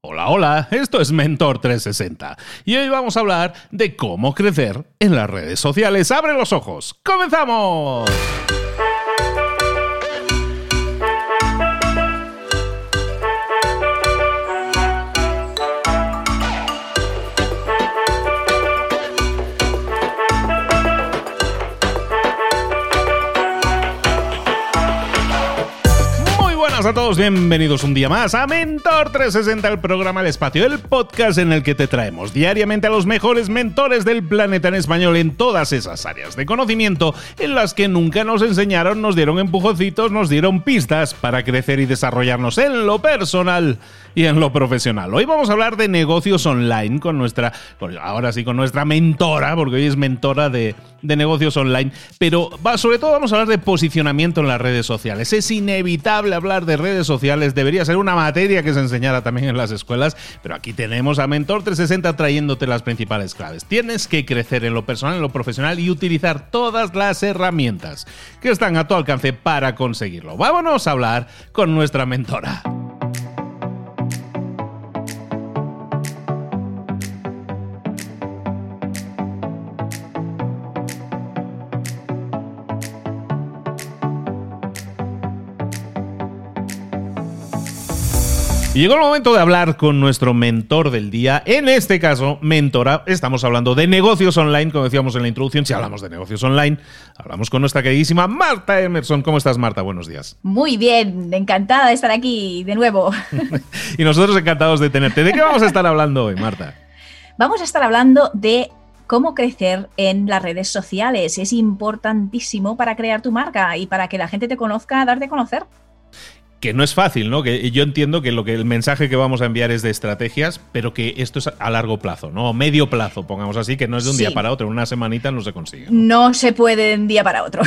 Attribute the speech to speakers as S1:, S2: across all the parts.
S1: Hola, hola, esto es Mentor 360 y hoy vamos a hablar de cómo crecer en las redes sociales. ¡Abre los ojos! ¡Comenzamos! A todos, bienvenidos un día más a Mentor 360, el programa El Espacio, el podcast en el que te traemos diariamente a los mejores mentores del planeta en español en todas esas áreas de conocimiento en las que nunca nos enseñaron, nos dieron empujoncitos, nos dieron pistas para crecer y desarrollarnos en lo personal y en lo profesional. Hoy vamos a hablar de negocios online con nuestra mentora, porque hoy es mentora de negocios online, pero sobre todo vamos a hablar de posicionamiento en las redes sociales. Es inevitable hablar de redes sociales, debería ser una materia que se enseñara también en las escuelas, pero aquí tenemos a Mentor 360 trayéndote las principales claves. Tienes que crecer en lo personal, en lo profesional y utilizar todas las herramientas que están a tu alcance para conseguirlo. Vámonos a hablar con nuestra mentora. Y llegó el momento de hablar con nuestro mentor del día. En este caso, mentora, estamos hablando de negocios online, como decíamos en la introducción. Si hablamos de negocios online, hablamos con nuestra queridísima Marta Emerson. ¿Cómo estás, Marta? Buenos días.
S2: Muy bien, encantada de estar aquí de nuevo.
S1: Y nosotros encantados de tenerte. ¿De qué vamos a estar hablando hoy, Marta?
S2: Vamos a estar hablando de cómo crecer en las redes sociales. Es importantísimo para crear tu marca y para que la gente te conozca, darte a conocer.
S1: Que no es fácil, ¿no? Que yo entiendo que el mensaje que vamos a enviar es de estrategias, pero que esto es a largo plazo, ¿no? Medio plazo, pongamos así, que no es de un día para otro, en una semanita no se consigue.
S2: No se puede de un día para otro.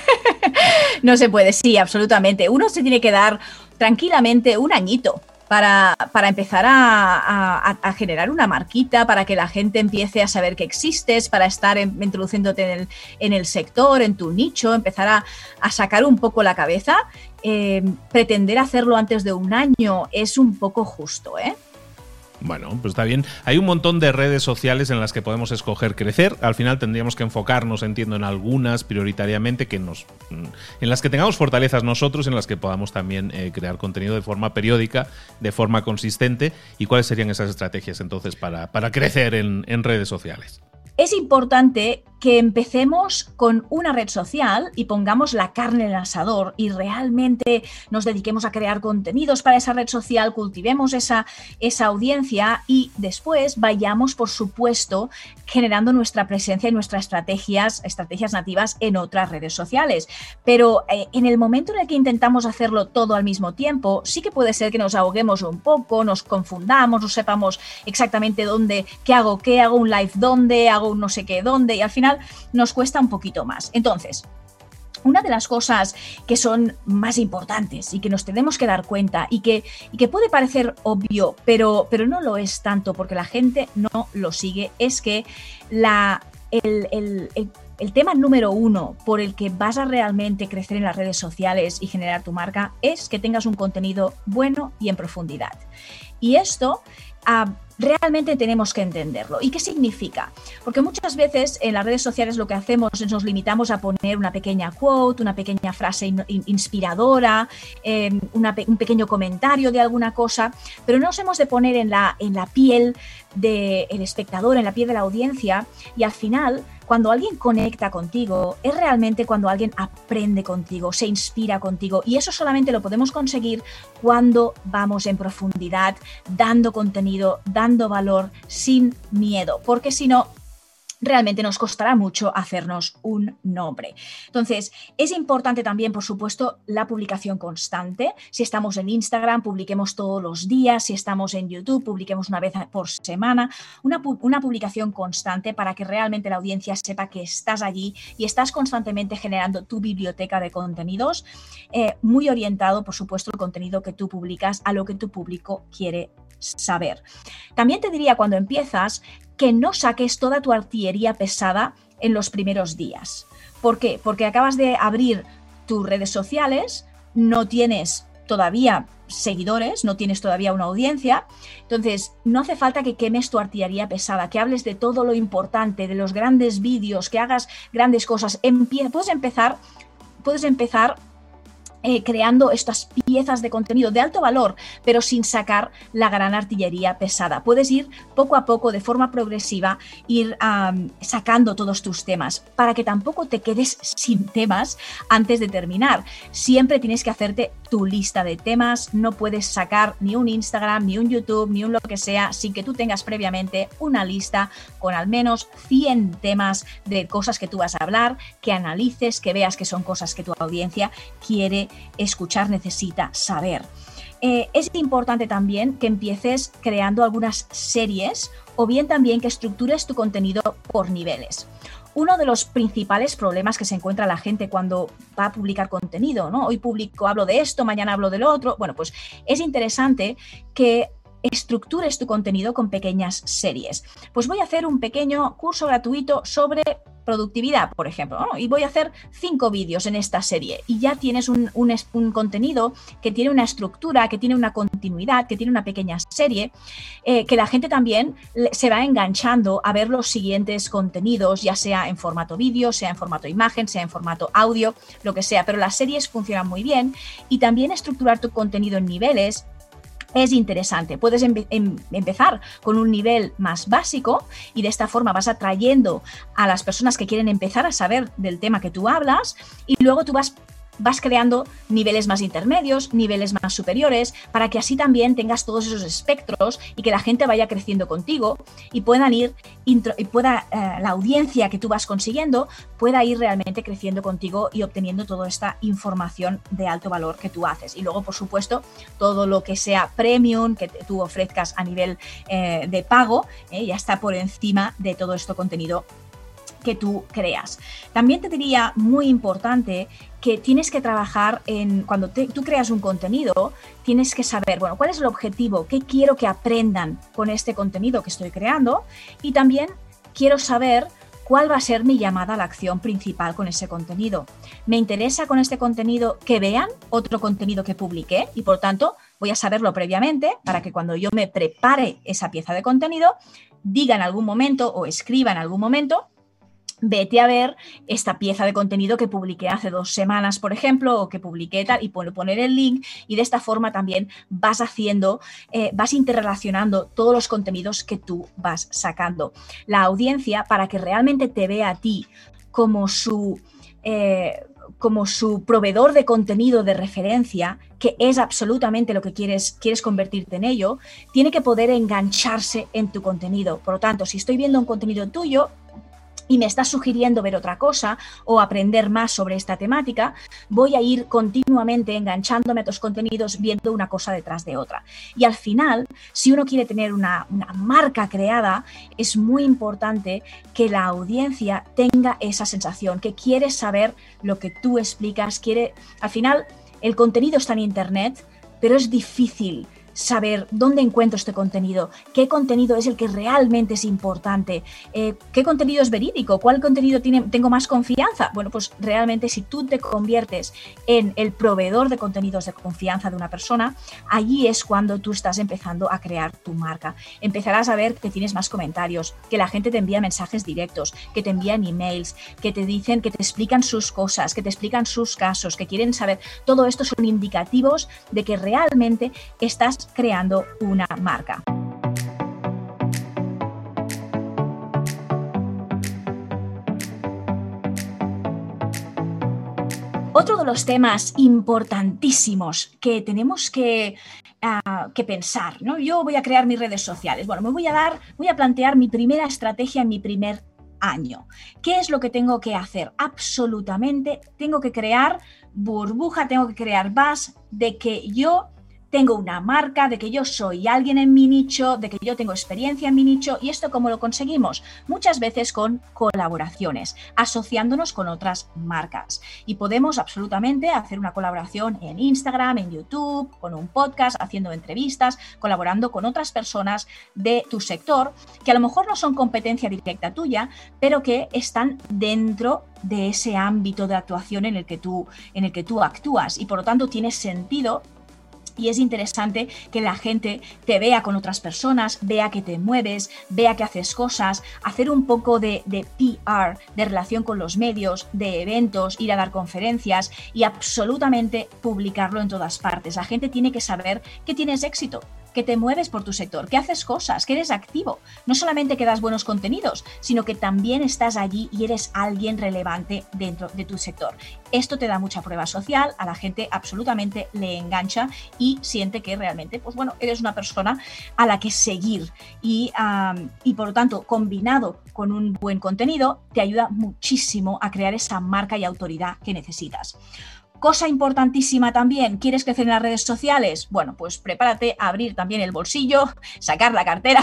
S2: No se puede, sí, absolutamente. Uno se tiene que dar tranquilamente un añito para empezar a generar una marquita, para que la gente empiece a saber que existes, para estar introduciéndote en el sector, en tu nicho, empezar a sacar un poco la cabeza. Pretender hacerlo antes de un año es un poco justo, ¿eh?
S1: Bueno, pues está bien. Hay un montón de redes sociales en las que podemos escoger crecer. Al final tendríamos que enfocarnos, entiendo, en algunas prioritariamente en las que tengamos fortalezas nosotros, en las que podamos también crear contenido de forma periódica, de forma consistente. ¿Y cuáles serían esas estrategias entonces para crecer en redes sociales?
S2: Es importante que empecemos con una red social y pongamos la carne en el asador y realmente nos dediquemos a crear contenidos para esa red social, cultivemos esa audiencia y después vayamos, por supuesto, generando nuestra presencia y nuestras estrategias nativas en otras redes sociales. Pero en el momento en el que intentamos hacerlo todo al mismo tiempo, sí que puede ser que nos ahoguemos un poco, nos confundamos, no sepamos exactamente dónde, qué hago un live dónde, hago un no sé qué dónde y al final nos cuesta un poquito más. Entonces, una de las cosas que son más importantes y que nos tenemos que dar cuenta y que puede parecer obvio, pero no lo es tanto porque la gente no lo sigue, es que el tema número uno por el que vas a realmente crecer en las redes sociales y generar tu marca es que tengas un contenido bueno y en profundidad. Y esto realmente tenemos que entenderlo. ¿Y qué significa? Porque muchas veces en las redes sociales lo que hacemos es nos limitamos a poner una pequeña quote, una pequeña frase inspiradora, un pequeño comentario de alguna cosa, pero nos hemos de poner en la piel del espectador, en la piel de la audiencia y al final cuando alguien conecta contigo es realmente cuando alguien aprende contigo, se inspira contigo y eso solamente lo podemos conseguir cuando vamos en profundidad, dando contenido, dando valor sin miedo, porque si no, realmente nos costará mucho hacernos un nombre. Entonces, es importante también, por supuesto, la publicación constante. Si estamos en Instagram, publiquemos todos los días. Si estamos en YouTube, publiquemos una vez por semana. Una publicación constante para que realmente la audiencia sepa que estás allí y estás constantemente generando tu biblioteca de contenidos, muy orientado, por supuesto, el contenido que tú publicas a lo que tu público quiere saber. También te diría, cuando empiezas, que no saques toda tu artillería pesada en los primeros días. ¿Por qué? Porque acabas de abrir tus redes sociales, no tienes todavía seguidores, no tienes todavía una audiencia. Entonces, no hace falta que quemes tu artillería pesada, que hables de todo lo importante, de los grandes vídeos, que hagas grandes cosas. Puedes empezar creando estas piezas de contenido de alto valor, pero sin sacar la gran artillería pesada. Puedes ir poco a poco, de forma progresiva, ir sacando todos tus temas, para que tampoco te quedes sin temas antes de terminar. Siempre tienes que hacerte tu lista de temas, no puedes sacar ni un Instagram, ni un YouTube, ni un lo que sea, sin que tú tengas previamente una lista con al menos 100 temas de cosas que tú vas a hablar, que analices, que veas que son cosas que tu audiencia quiere escuchar, necesita saber. Es importante también que empieces creando algunas series o bien también que estructures tu contenido por niveles. Uno de los principales problemas que se encuentra la gente cuando va a publicar contenido, ¿no? Hoy hablo de esto, mañana hablo de lo otro. Bueno, pues es interesante que estructures tu contenido con pequeñas series. Pues voy a hacer un pequeño curso gratuito sobre productividad, por ejemplo, ¿no? Y voy a hacer 5 vídeos en esta serie y ya tienes un contenido que tiene una estructura, que tiene una continuidad, que tiene una pequeña serie, que la gente también se va enganchando a ver los siguientes contenidos, ya sea en formato vídeo, sea en formato imagen, sea en formato audio, lo que sea, pero las series funcionan muy bien. Y también estructurar tu contenido en niveles es interesante. Puedes empezar con un nivel más básico y de esta forma vas atrayendo a las personas que quieren empezar a saber del tema que tú hablas, y luego tú vas creando niveles más intermedios, niveles más superiores, para que así también tengas todos esos espectros y que la gente vaya creciendo contigo y la audiencia que tú vas consiguiendo pueda ir realmente creciendo contigo y obteniendo toda esta información de alto valor que tú haces. Y luego, por supuesto, todo lo que sea premium que tú ofrezcas a nivel de pago, ya está por encima de todo este contenido que tú creas. También te diría, muy importante, que tienes que trabajar cuando tú creas un contenido, tienes que saber, bueno, cuál es el objetivo, qué quiero que aprendan con este contenido que estoy creando, y también quiero saber cuál va a ser mi llamada a la acción principal con ese contenido. Me interesa con este contenido que vean otro contenido que publiqué y, por tanto, voy a saberlo previamente para que cuando yo me prepare esa pieza de contenido, diga en algún momento o escriba en algún momento: vete a ver esta pieza de contenido que publiqué hace 2 semanas, por ejemplo, o que publiqué tal, y poner el link, y de esta forma también vas interrelacionando todos los contenidos que tú vas sacando. La audiencia, para que realmente te vea a ti como su proveedor de contenido de referencia, que es absolutamente lo que quieres convertirte en ello, tiene que poder engancharse en tu contenido. Por lo tanto, si estoy viendo un contenido tuyo y me estás sugiriendo ver otra cosa o aprender más sobre esta temática, voy a ir continuamente enganchándome a tus contenidos, viendo una cosa detrás de otra. Y al final, si uno quiere tener una marca creada, es muy importante que la audiencia tenga esa sensación, que quiere saber lo que tú explicas, al final, el contenido está en Internet, pero es difícil saber dónde encuentro este contenido, qué contenido es el que realmente es importante, qué contenido es verídico, cuál contenido tengo más confianza. Bueno, pues realmente si tú te conviertes en el proveedor de contenidos de confianza de una persona, allí es cuando tú estás empezando a crear tu marca. Empezarás a ver que tienes más comentarios, que la gente te envía mensajes directos, que te envían emails, que te dicen, que te explican sus cosas, que te explican sus casos, que quieren saber. Todo esto son indicativos de que realmente estás creando una marca. Otro de los temas importantísimos que tenemos que pensar, ¿no? Yo voy a crear mis redes sociales. Bueno, voy a plantear mi primera estrategia en mi primer año. ¿Qué es lo que tengo que hacer? Absolutamente tengo que crear burbuja, tengo que crear buzz de que yo tengo una marca, de que yo soy alguien en mi nicho, de que yo tengo experiencia en mi nicho. ¿Y esto cómo lo conseguimos? Muchas veces con colaboraciones, asociándonos con otras marcas. Y podemos absolutamente hacer una colaboración en Instagram, en YouTube, con un podcast, haciendo entrevistas, colaborando con otras personas de tu sector, que a lo mejor no son competencia directa tuya, pero que están dentro de ese ámbito de actuación en el que tú actúas. Y por lo tanto tiene sentido Y es interesante que la gente te vea con otras personas, vea que te mueves, vea que haces cosas, hacer un poco de PR, de relación con los medios, de eventos, ir a dar conferencias y absolutamente publicarlo en todas partes. La gente tiene que saber que tienes éxito, que te mueves por tu sector, que haces cosas, que eres activo. No solamente que das buenos contenidos, sino que también estás allí y eres alguien relevante dentro de tu sector. Esto te da mucha prueba social, a la gente absolutamente le engancha y siente que realmente, pues bueno, eres una persona a la que seguir y por lo tanto, combinado con un buen contenido, te ayuda muchísimo a crear esa marca y autoridad que necesitas. Cosa importantísima también, ¿quieres crecer en las redes sociales? Bueno, pues prepárate a abrir también el bolsillo, sacar la cartera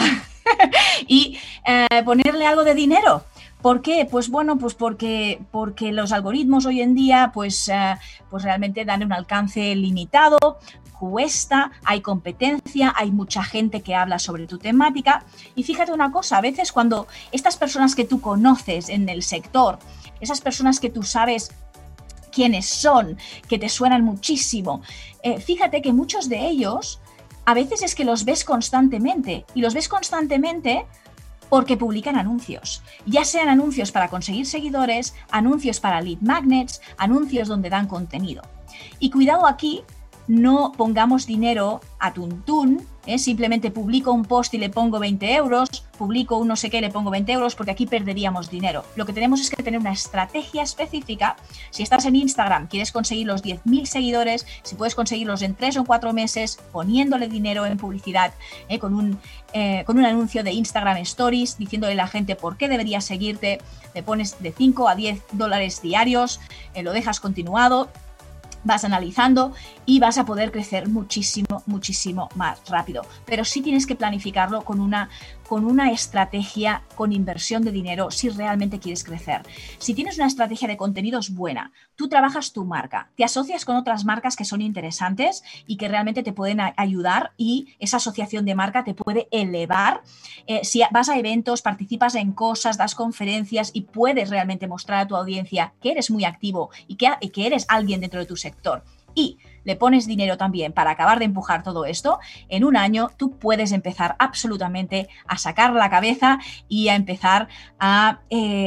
S2: y ponerle algo de dinero. ¿Por qué? Pues bueno, pues porque los algoritmos hoy en día pues realmente dan un alcance limitado, cuesta, hay competencia, hay mucha gente que habla sobre tu temática. Y fíjate una cosa, a veces cuando estas personas que tú conoces en el sector, esas personas que tú sabes quiénes son, que te suenan muchísimo, fíjate que muchos de ellos a veces es que los ves constantemente y los ves constantemente porque publican anuncios, ya sean anuncios para conseguir seguidores, anuncios para lead magnets, anuncios donde dan contenido. Y cuidado aquí, no pongamos dinero a tuntún, simplemente publico un post y le pongo 20 euros, publico un no sé qué y le pongo 20 euros, porque aquí perderíamos dinero. Lo que tenemos es que tener una estrategia específica. Si estás en Instagram, quieres conseguir los 10.000 seguidores, si puedes conseguirlos en 3 o 4 meses, poniéndole dinero en publicidad, con un anuncio de Instagram Stories, diciéndole a la gente por qué debería seguirte, le pones de 5 a 10 dólares diarios, lo dejas continuado, vas analizando y vas a poder crecer muchísimo, muchísimo más rápido. Pero sí tienes que planificarlo con una estrategia, con inversión de dinero, si realmente quieres crecer. Si tienes una estrategia de contenidos buena, tú trabajas tu marca, te asocias con otras marcas que son interesantes y que realmente te pueden ayudar, y esa asociación de marca te puede elevar. Si vas a eventos, participas en cosas, das conferencias y puedes realmente mostrar a tu audiencia que eres muy activo y que eres alguien dentro de tu sector, y le pones dinero también para acabar de empujar todo esto, en un año tú puedes empezar absolutamente a sacar la cabeza y a empezar a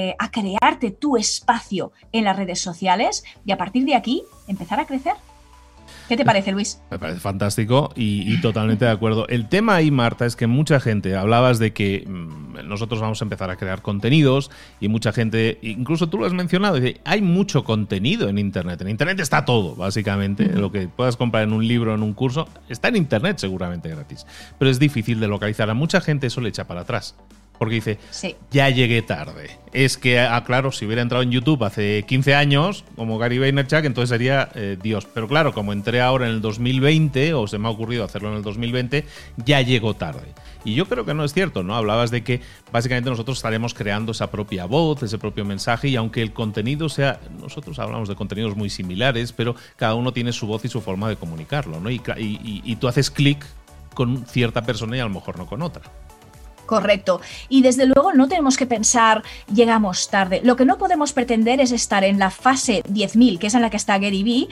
S2: crearte tu espacio en las redes sociales y a partir de aquí empezar a crecer. ¿Qué te parece, Luis?
S1: Me parece fantástico y totalmente de acuerdo. El tema ahí, Marta, es que mucha gente, hablabas de que nosotros vamos a empezar a crear contenidos y mucha gente, incluso tú lo has mencionado, dice, hay mucho contenido en Internet. En Internet está todo, básicamente. Lo que puedas comprar en un libro, en un curso, está en Internet seguramente gratis. Pero es difícil de localizar. A mucha gente eso le echa para atrás. Porque dice, sí, ya llegué tarde. Es que, claro, si hubiera entrado en YouTube hace 15 años, como Gary Vaynerchuk, entonces sería Dios. Pero claro, como entré ahora en el 2020, o se me ha ocurrido hacerlo en el 2020, ya llego tarde. Y yo creo que no es cierto, ¿no? Hablabas de que básicamente nosotros estaremos creando esa propia voz, ese propio mensaje, y aunque el contenido sea... Nosotros hablamos de contenidos muy similares, pero cada uno tiene su voz y su forma de comunicarlo, ¿no? Y tú haces clic con cierta persona y a lo mejor no con otra.
S2: Correcto. Y desde luego no tenemos que pensar, llegamos tarde. Lo que no podemos pretender es estar en la fase 10.000, que es en la que está Gary Vee,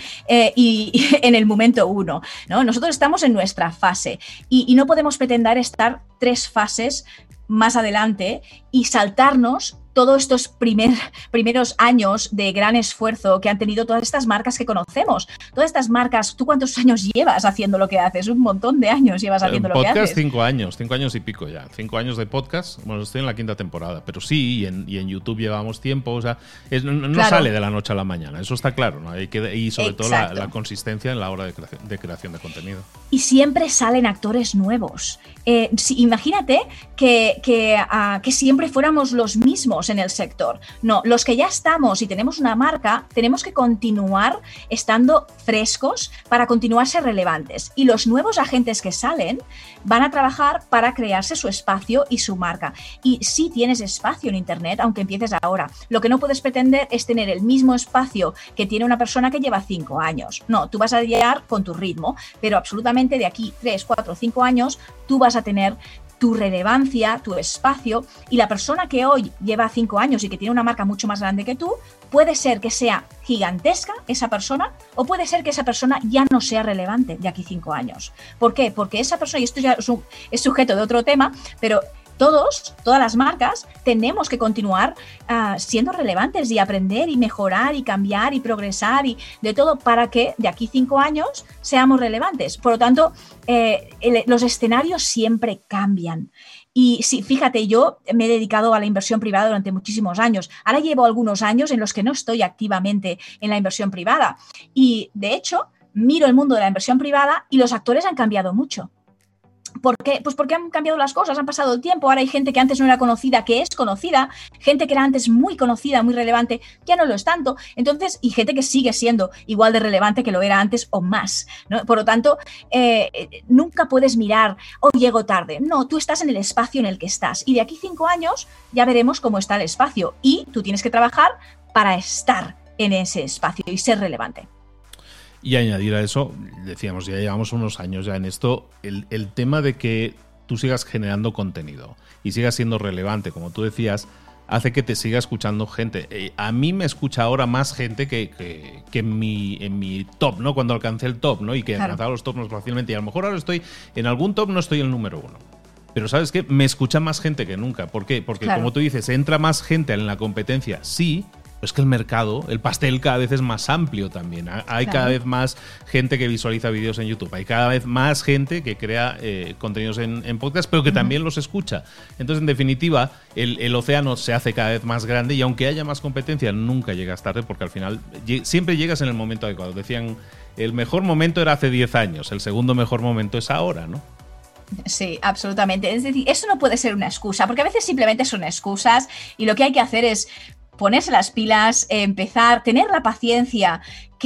S2: y en el momento 1, ¿no? Nosotros estamos en nuestra fase y no podemos pretender estar 3 fases más adelante y saltarnos todos estos primeros años de gran esfuerzo que han tenido todas estas marcas que conocemos. Todas estas marcas, ¿tú cuántos años llevas haciendo lo que haces? Un montón de años llevas haciendo lo que haces.
S1: Podcast 5 años y pico ya. 5 años de podcast, bueno, estoy en la 5ª temporada, pero sí, y en YouTube llevamos tiempo, o sea, no claro, sale de la noche a la mañana, eso está claro, ¿no? Y sobre todo la consistencia en la hora de creación de contenido.
S2: Y siempre salen actores nuevos. Imagínate que siempre fuéramos los mismos en el sector. No, los que ya estamos y tenemos una marca, tenemos que continuar estando frescos para continuar ser relevantes. Y los nuevos agentes que salen van a trabajar para crearse su espacio y su marca. Y sí tienes espacio en Internet, aunque empieces ahora. Lo que no puedes pretender es tener el mismo espacio que tiene una persona que lleva 5 años. No, tú vas a llegar con tu ritmo, pero absolutamente de aquí 3, 4, 5 años tú vas a tener tu relevancia, tu espacio, y la persona que hoy lleva 5 años y que tiene una marca mucho más grande que tú, puede ser que sea gigantesca esa persona o puede ser que esa persona ya no sea relevante de aquí 5 años. ¿Por qué? Porque esa persona, y esto ya es sujeto de otro tema, pero todas las marcas tenemos que continuar siendo relevantes y aprender y mejorar y cambiar y progresar y de todo para que de aquí 5 años seamos relevantes. Por lo tanto, los escenarios siempre cambian. Y sí, fíjate, yo me he dedicado a la inversión privada durante muchísimos años. Ahora llevo algunos años en los que no estoy activamente en la inversión privada. Y, de hecho, miro el mundo de la inversión privada y los actores han cambiado mucho. ¿Por qué? Pues porque han cambiado las cosas, han pasado el tiempo, ahora hay gente que antes no era conocida, que es conocida, gente que era antes muy conocida, muy relevante, ya no lo es tanto, entonces, y gente que sigue siendo igual de relevante que lo era antes o más, ¿no? Por lo tanto, nunca puedes mirar, llego tarde, no, tú estás en el espacio en el que estás, y de aquí 5 años ya veremos cómo está el espacio, y tú tienes que trabajar para estar en ese espacio y ser relevante.
S1: Y añadir a eso, decíamos, ya llevamos unos años ya en esto, el tema de que tú sigas generando contenido y sigas siendo relevante, como tú decías, hace que te siga escuchando gente. A mí me escucha ahora más gente que en mi top, ¿no? Cuando alcancé el top, ¿no? Y que alcanzaba los tops más fácilmente. Y a lo mejor ahora estoy en algún top, no estoy el número 1. Pero ¿sabes qué? Me escucha más gente que nunca. ¿Por qué? Porque como tú dices, entra más gente en la competencia, sí. Es que el mercado, el pastel cada vez es más amplio también. Hay cada vez más gente que visualiza vídeos en YouTube. Hay cada vez más gente que crea contenidos en podcast, pero que también los escucha. Entonces, en definitiva, el océano se hace cada vez más grande y aunque haya más competencia, nunca llegas tarde porque al final siempre llegas en el momento adecuado. Decían, el mejor momento era hace 10 años, el segundo mejor momento es ahora, ¿no?
S2: Sí, absolutamente. Es decir, eso no puede ser una excusa, porque a veces simplemente son excusas y lo que hay que hacer es ponerse las pilas, empezar, tener la paciencia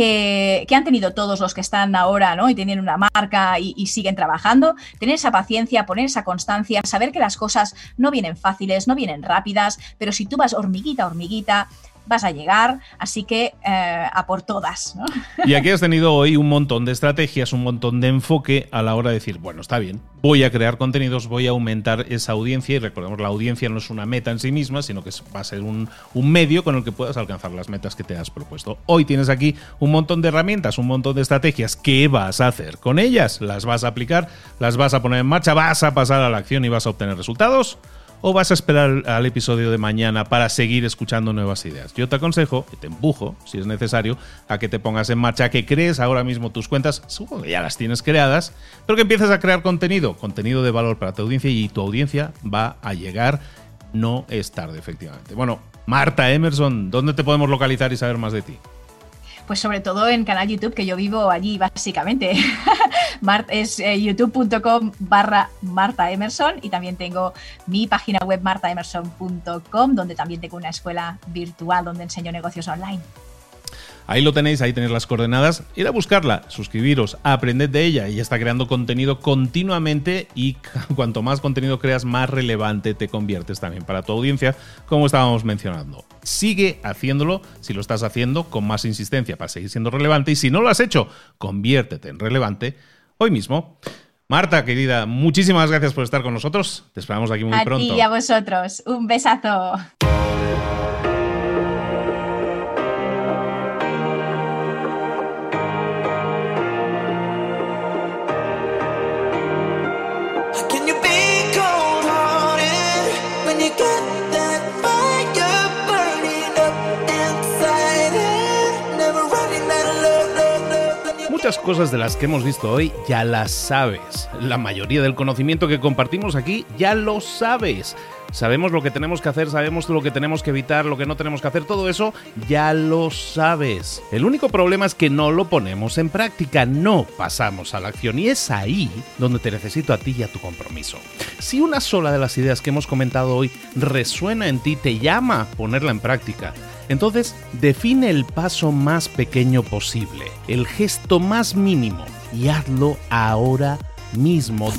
S2: que han tenido todos los que están ahora, ¿no? Y tienen una marca y siguen trabajando, tener esa paciencia, poner esa constancia, saber que las cosas no vienen fáciles, no vienen rápidas, pero si tú vas hormiguita a hormiguita, vas a llegar, así que a por todas, ¿no?
S1: Y aquí has tenido hoy un montón de estrategias, un montón de enfoque a la hora de decir, bueno, está bien, voy a crear contenidos, voy a aumentar esa audiencia y recordemos, la audiencia no es una meta en sí misma, sino que va a ser un medio con el que puedas alcanzar las metas que te has propuesto. Hoy tienes aquí un montón de herramientas, un montón de estrategias. ¿Qué vas a hacer con ellas? ¿Las vas a aplicar? ¿Las vas a poner en marcha? ¿Vas a pasar a la acción y vas a obtener resultados? ¿O vas a esperar al episodio de mañana para seguir escuchando nuevas ideas? Yo te aconsejo, y te empujo, si es necesario, a que te pongas en marcha, que crees ahora mismo tus cuentas, supongo que ya las tienes creadas, pero que empieces a crear contenido de valor para tu audiencia y tu audiencia va a llegar, no es tarde, efectivamente. Bueno, Marta Emerson, ¿dónde te podemos localizar y saber más de ti?
S2: Pues sobre todo en canal YouTube, que yo vivo allí básicamente. Es youtube.com/Marta Emerson y también tengo mi página web martaemerson.com, donde también tengo una escuela virtual donde enseño negocios online.
S1: Ahí lo tenéis, ahí tenéis las coordenadas. Ir a buscarla, suscribiros, aprended de ella. Ella está creando contenido continuamente y cuanto más contenido creas, más relevante te conviertes también para tu audiencia, como estábamos mencionando. Sigue haciéndolo si lo estás haciendo con más insistencia para seguir siendo relevante y si no lo has hecho, conviértete en relevante hoy mismo. Marta, querida, muchísimas gracias por estar con nosotros. Te esperamos aquí muy pronto.
S2: A ti y a vosotros. Un besazo.
S1: Muchas cosas de las que hemos visto hoy ya las sabes. La mayoría del conocimiento que compartimos aquí ya lo sabes. Sabemos lo que tenemos que hacer, sabemos lo que tenemos que evitar, lo que no tenemos que hacer, todo eso ya lo sabes. El único problema es que no lo ponemos en práctica, no pasamos a la acción y es ahí donde te necesito a ti y a tu compromiso. Si una sola de las ideas que hemos comentado hoy resuena en ti, te llama a ponerla en práctica, entonces define el paso más pequeño posible, el gesto más mínimo y hazlo ahora mismo.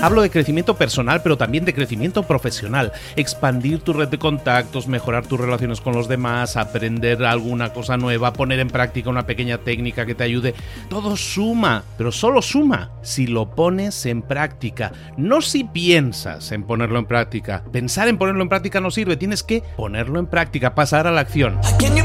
S1: Hablo de crecimiento personal, pero también de crecimiento profesional. Expandir tu red de contactos, mejorar tus relaciones con los demás, aprender alguna cosa nueva, poner en práctica una pequeña técnica que te ayude. Todo suma, pero solo suma si lo pones en práctica. No si piensas en ponerlo en práctica. Pensar en ponerlo en práctica no sirve, tienes que ponerlo en práctica, pasar a la acción.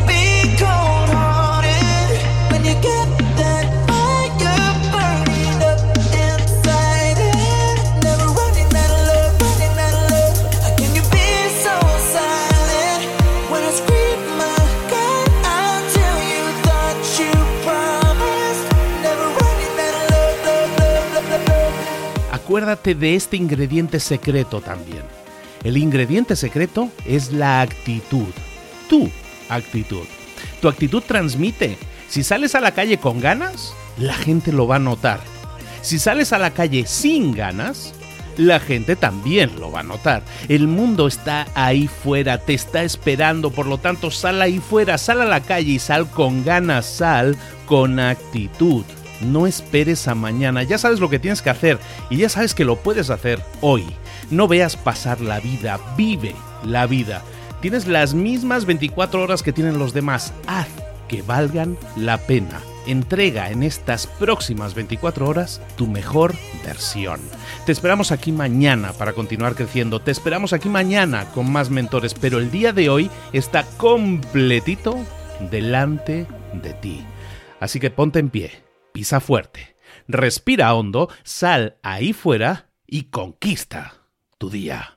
S1: Acuérdate de este ingrediente secreto también. El ingrediente secreto es la actitud. Tu actitud. Tu actitud transmite. Si sales a la calle con ganas, la gente lo va a notar. Si sales a la calle sin ganas, la gente también lo va a notar. El mundo está ahí fuera, te está esperando, por lo tanto sal ahí fuera, sal a la calle y sal con ganas, sal con actitud. No esperes a mañana, ya sabes lo que tienes que hacer y ya sabes que lo puedes hacer hoy. No veas pasar la vida, vive la vida. Tienes las mismas 24 horas que tienen los demás, haz que valgan la pena. Entrega en estas próximas 24 horas tu mejor versión. Te esperamos aquí mañana para continuar creciendo, te esperamos aquí mañana con más mentores, pero el día de hoy está completito delante de ti. Así que ponte en pie. Pisa fuerte, respira hondo, sal ahí fuera y conquista tu día.